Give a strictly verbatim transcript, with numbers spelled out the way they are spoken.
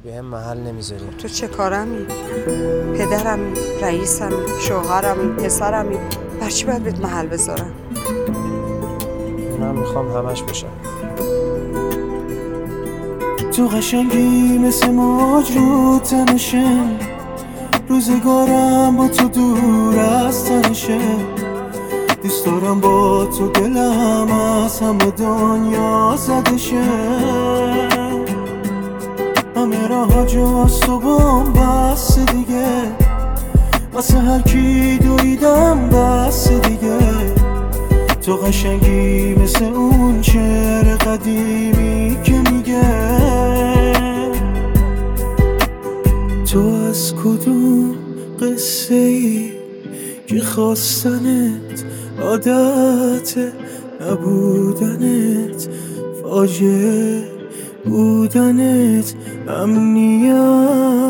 به هم محل نمیذاری. تو چه کارمی؟ پدرمی، رئیسمی، شوهرمی، پسرمی، برچی باید بهت محل بذارم؟ من میخوام همش باشم. تو قشنگی مثل موج رو تنشه، روزگارم با تو دور از تنشه، دوست دارم با تو دلم از همه دنیا زده شه، همه راه جاست تو بام بس دیگه، واسه هر کی دویدم بس دیگه، تو قشنگی مثل اون شعر قدیمی که میگه تو از کدوم قصه ای که خواستنت عادت نبودنت، فاجعه بودنت امنیت